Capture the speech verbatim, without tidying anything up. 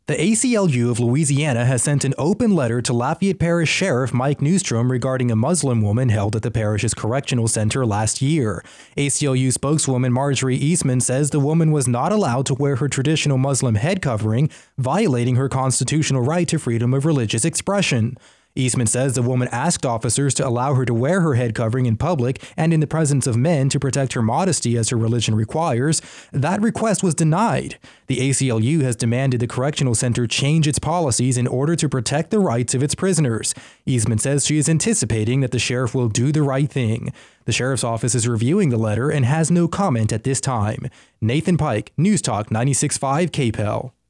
The A C L U of Louisiana has sent an open letter to Lafayette Parish Sheriff Mike Newstrom regarding a Muslim woman held at the parish's correctional center last year. A C L U spokeswoman Marjorie Eastman says the woman was not allowed to wear her traditional Muslim head covering, violating her constitutional right to freedom of religious expression. Eastman says the woman asked officers to allow her to wear her head covering in public and in the presence of men to protect her modesty as her religion requires. That request was denied. The A C L U has demanded the correctional center change its policies in order to protect the rights of its prisoners. Eastman says she is anticipating that the sheriff will do the right thing. The sheriff's office is reviewing the letter and has no comment at this time. Nathan Pike, News Talk ninety-six point five K P E L.